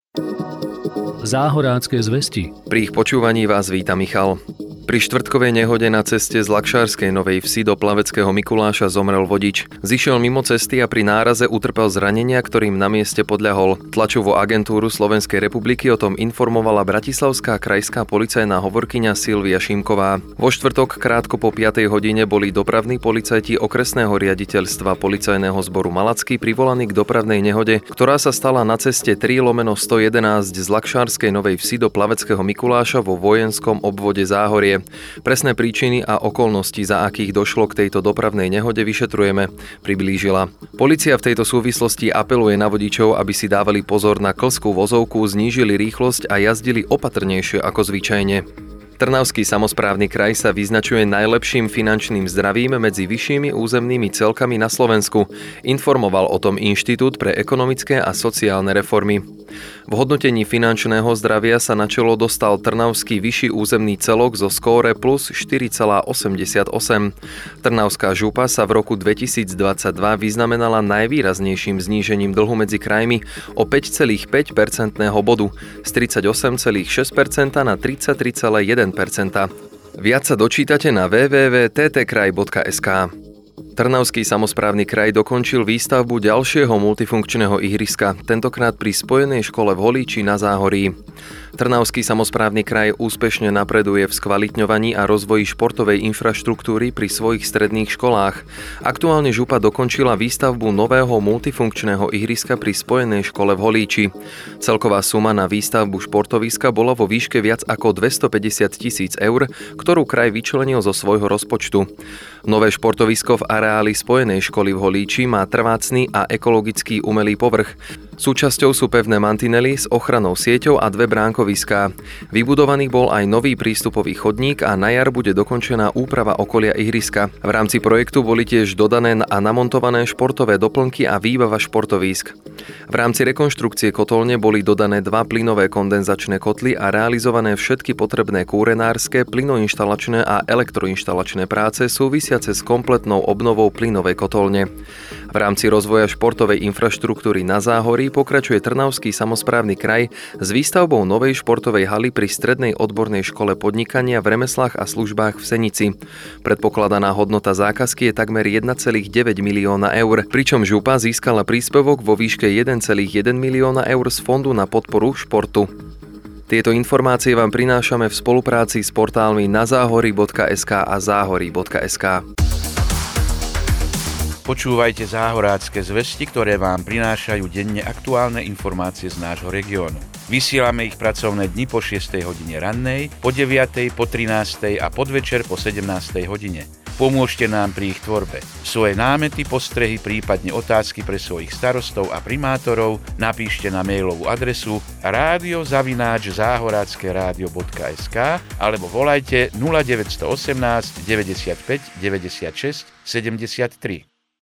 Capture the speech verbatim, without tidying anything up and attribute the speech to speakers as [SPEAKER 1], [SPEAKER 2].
[SPEAKER 1] Záhorácké zvesti.
[SPEAKER 2] Pri ich počúvaní vás víta Michal. Pri štvrtkovej nehode na ceste z Lakšárskej Novej Vsi do Plaveckého Mikuláša zomrel vodič. Zišiel mimo cesty a pri náraze utrpel zranenia, ktorým na mieste podľahol. Tlačovú agentúru Slovenskej republiky o tom informovala bratislavská krajská policajná hovorkyňa Silvia Šimková. Vo štvrtok krátko po piatej hodine boli dopravní policajti okresného riaditeľstva policajného zboru Malacky privolaní k dopravnej nehode, ktorá sa stala na ceste tri lomeno sto jedenásť z Lakšárskej Novej Vsi do Plaveckého Mikuláša vo vojenskom obvode Záhorie. Presné príčiny a okolnosti, za akých došlo k tejto dopravnej nehode, vyšetrujeme, priblížila. Polícia v tejto súvislosti apeluje na vodičov, aby si dávali pozor na klskú vozovku, znížili rýchlosť a jazdili opatrnejšie ako zvyčajne. Trnavský samosprávny kraj sa vyznačuje najlepším finančným zdravím medzi vyššími územnými celkami na Slovensku. Informoval o tom Inštitút pre ekonomické a sociálne reformy. V hodnotení finančného zdravia sa na čelo dostal Trnavský vyšší územný celok zo skóre plus štyri celá osemdesiatosem. Trnavská župa sa v roku dvetisícdvadsaťdva vyznamenala najvýraznejším znížením dlhu medzi krajmi o päť celá päť percentného bodu z tridsaťosem celá šesť percenta na tridsaťtri celá jeden percenta. Viac sa dočítate na w w w bodka t t kraj bodka es ka. Trnavský samosprávny kraj dokončil výstavbu ďalšieho multifunkčného ihriska, tentokrát pri Spojenej škole v Holíči na Záhorí. Trnavský samosprávny kraj úspešne napreduje v skvalitňovaní a rozvoji športovej infraštruktúry pri svojich stredných školách. Aktuálne župa dokončila výstavbu nového multifunkčného ihriska pri Spojenej škole v Holíči. Celková suma na výstavbu športoviska bola vo výške viac ako dvestopäťdesiat tisíc eur, ktorú kraj vyčlenil zo svojho rozpočtu. Nové športovisko v areáli Spojenej školy v Holíči má trvácny a ekologický umelý povrch. Súčasťou sú pevné mantinely s ochrannou sieťou a dve bránkoviská. Vybudovaný bol aj nový prístupový chodník a na jar bude dokončená úprava okolia ihriska. V rámci projektu boli tiež dodané a namontované športové doplnky a výbava športovísk. V rámci rekonštrukcie kotolne boli dodané dva plynové kondenzačné kotly a realizované všetky potrebné kúrenárske, plynoinštalačné a elektroinštalačné práce súvisiace s kompletnou obnovou plynovej kotolne. V rámci rozvoja športovej infraštruktúry na Záhorí pokračuje Trnavský samosprávny kraj s výstavbou novej športovej haly pri Strednej odbornej škole podnikania v remeslách a službách v Senici. Predpokladaná hodnota zákazky je takmer jeden celá deväť milióna eur, pričom župa získala príspevok vo výške jeden celá jeden milióna eur z Fondu na podporu športu. Tieto informácie vám prinášame v spolupráci s portálmi na záhory bodka es ka a záhory bodka es ka.
[SPEAKER 3] Počúvajte záhorácké zvesti, ktoré vám prinášajú denne aktuálne informácie z nášho regiónu. Vysielame ich pracovné dni po šiestej hodine rannej, po deviatej, po trinástej a podvečer po sedemnástej hodine. Pomôžte nám pri ich tvorbe. Svoje námety, postrehy, prípadne otázky pre svojich starostov a primátorov napíšte na mailovú adresu rádio zavináč záhorácke rádio bodka es ka alebo volajte nula deväť jedna osem deväťdesiatpäť deväťdesiatšesť sedemdesiattri.